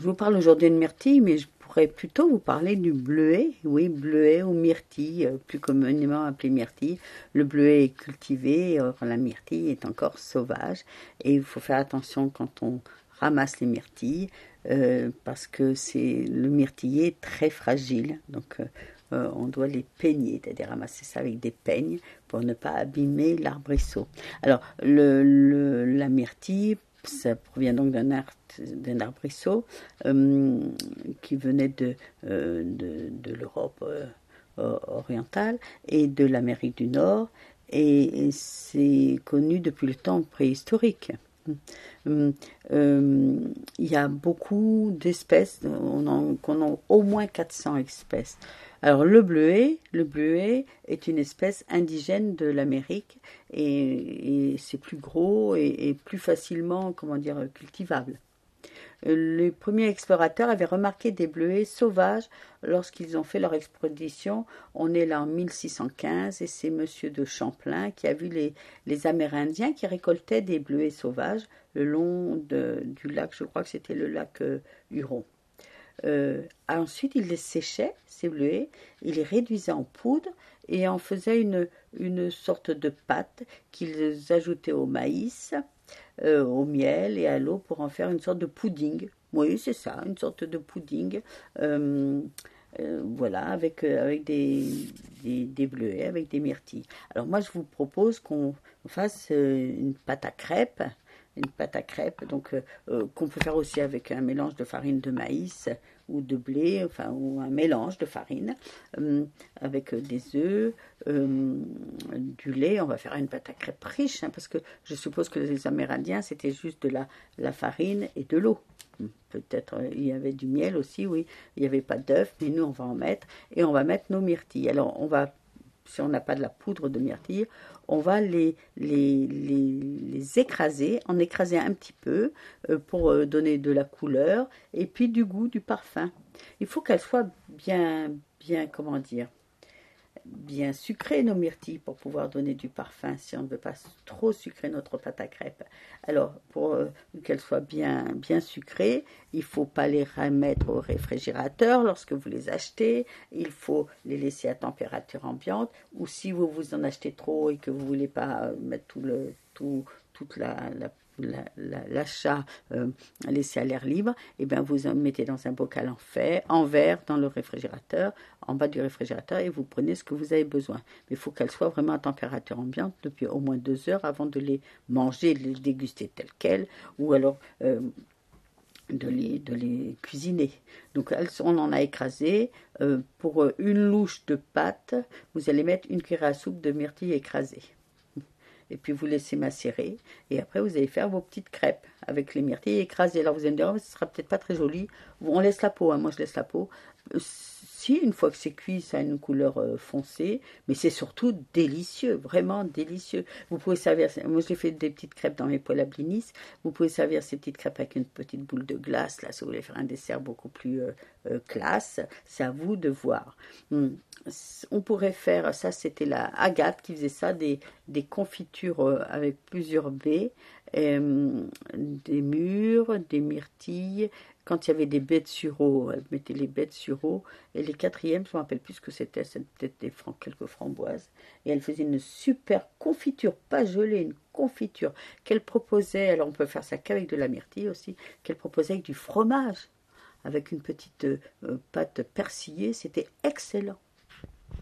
Je vous parle aujourd'hui de myrtille, mais je pourrais plutôt vous parler du bleuet. Oui, bleuet ou myrtille, plus communément appelé myrtille. Le bleuet est cultivé, or la myrtille est encore sauvage. Et il faut faire attention quand on ramasse les myrtilles, parce que le myrtillier est très fragile. Donc, on doit les peigner, c'est-à-dire ramasser ça avec des peignes pour ne pas abîmer l'arbrisseau. Alors, la myrtille, ça provient donc d'un arbrisseau qui venait de l'Europe orientale et de l'Amérique du Nord, et c'est connu depuis le temps préhistorique. Il y a beaucoup d'espèces, on a au moins 400 espèces. Alors le bleuet est une espèce indigène de l'Amérique, et c'est plus gros et plus facilement, comment dire, cultivable. Les premiers explorateurs avaient remarqué des bleuets sauvages lorsqu'ils ont fait leur expédition. On est là en 1615, et c'est monsieur de Champlain qui a vu les Amérindiens qui récoltaient des bleuets sauvages le long du lac, je crois que c'était le lac Huron. Ensuite, il les séchait, ces bleuets, il les réduisait en poudre et en faisait une sorte de pâte qu'ils ajoutaient au maïs, au miel et à l'eau pour en faire une sorte de pudding. Oui, c'est ça, une sorte de pudding. Voilà, avec des bleuets, avec des myrtilles. Alors moi, je vous propose qu'on fasse une pâte à crêpes. Une pâte à crêpes, donc qu'on peut faire aussi avec un mélange de farine de maïs ou de blé, enfin, ou un mélange de farine, avec des œufs, du lait. On va faire une pâte à crêpes riche, hein, parce que je suppose que les Amérindiens, c'était juste de la farine et de l'eau. Peut-être il y avait du miel aussi, oui. Il n'y avait pas d'œufs, mais nous, on va en mettre. Et on va mettre nos myrtilles. Alors, si on n'a pas de la poudre de myrtille, on va les écraser, en écraser un petit peu pour donner de la couleur et puis du goût, du parfum. Il faut qu'elles soient bien, comment dire, bien sucrées, nos myrtilles, pour pouvoir donner du parfum, si on ne veut pas trop sucrer notre pâte à crêpes. Alors, pour qu'elles soient bien sucrées, il ne faut pas les remettre au réfrigérateur lorsque vous les achetez. Il faut les laisser à température ambiante, ou si vous en achetez trop et que vous ne voulez pas mettre toute l'achat laissé à l'air libre, et bien vous en mettez dans un bocal en verre dans le réfrigérateur, en bas du réfrigérateur, et vous prenez ce que vous avez besoin. Mais il faut qu'elles soient vraiment à température ambiante depuis au moins 2 heures avant de les manger, de les déguster telles quelles, ou alors de les cuisiner. Donc on en a écrasé. Pour une louche de pâte, vous allez mettre une cuillère à soupe de myrtille écrasée. Et puis vous laissez macérer, et après vous allez faire vos petites crêpes avec les myrtilles écrasées. Alors vous allez me dire, oh, ce sera peut-être pas très joli. On laisse la peau, hein. Moi je laisse la peau. Si, une fois que c'est cuit, ça a une couleur foncée, mais c'est surtout délicieux, vraiment délicieux. Vous pouvez servir, moi j'ai fait des petites crêpes dans mes poêles à blinis, vous pouvez servir ces petites crêpes avec une petite boule de glace, là, si vous voulez faire un dessert beaucoup plus classe, c'est à vous de voir. On pourrait faire, ça c'était la Agathe qui faisait ça, des confitures avec plusieurs baies, des mûres, des myrtilles. Quand il y avait des baies de sureau, elle mettait les baies de sureau. Et les quatrièmes, je ne me rappelle plus ce que c'était peut-être quelques framboises. Et elle faisait une super confiture, pas gelée, une confiture qu'elle proposait. Alors on peut faire ça qu'avec de la myrtille aussi, qu'elle proposait avec du fromage, avec une petite pâte persillée. C'était excellent.